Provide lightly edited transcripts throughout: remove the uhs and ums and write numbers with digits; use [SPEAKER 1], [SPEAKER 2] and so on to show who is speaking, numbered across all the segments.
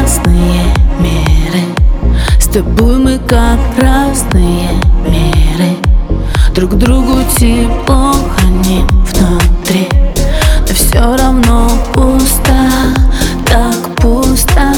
[SPEAKER 1] разные миры. С тобой мы как разные миры. Друг другу тепло храним внутри, но все равно пусто, так пусто.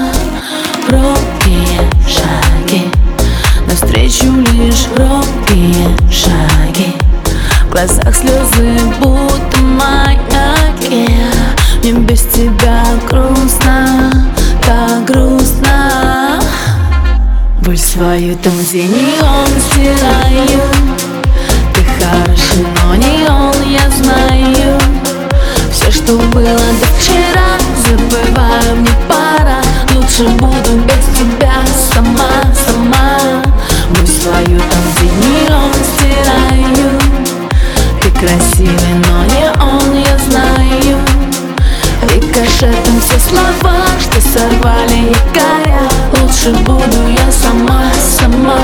[SPEAKER 1] Робкие шаги, навстречу лишь робкие шаги. В глазах слезы, будто маяки. Мне без тебя грустно, так грустно. Боль свою там, где не он, стираю. Ты хороший, но не он, я знаю. Все, что было до вчера, забываю, мне пора. Лучше буду без тебя сама, сама. Боль свою там, где не он, стираю. Ты красивый, но не он, я знаю. Рикошетом все слова, что сорвали якоря. Лучше буду я сама, сама,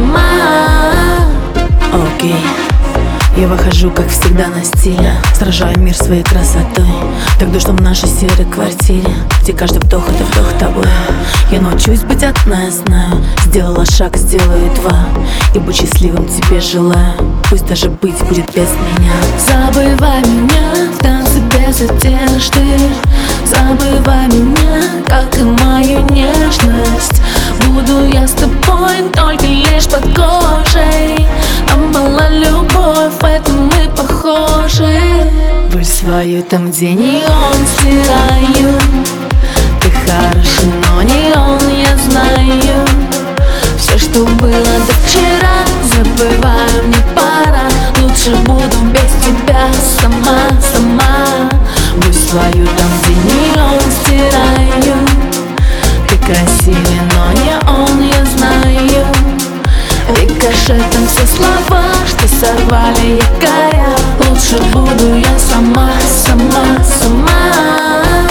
[SPEAKER 1] сама. Окей. Я выхожу, как всегда, на стиле. Сражаю мир своей красотой. Так душно в нашей серой квартире, где каждый вдох — это вдох тобой. Я научусь быть одна, я знаю. Сделала шаг, сделаю два. И быть счастливым тебе желаю. Пусть даже быть будет без меня. Забывай меня в танце без одежды. Забывай меня, как и мою нежность. Буду я с тобой только лишь под кожей. Нам была любовь, в этом мы похожи. Боль свою там, где не он, стираю. Ты хороший, но не он, я знаю. Все, что было до вчера, забываю, мне пора. Лучше буду без тебя сама, сама. Боль свою там, где не он, стираю. Ты красивый, но не он, я знаю. Рикошетом все слова, что сорвали якоря. Лучше буду я сама, сама, сама.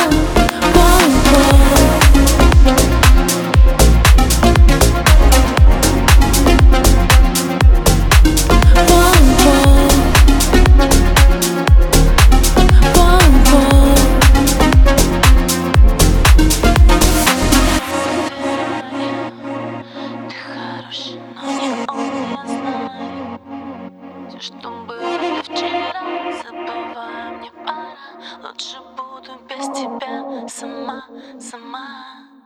[SPEAKER 1] Что было вчера, забывай, мне пора. Лучше буду без тебя сама, сама.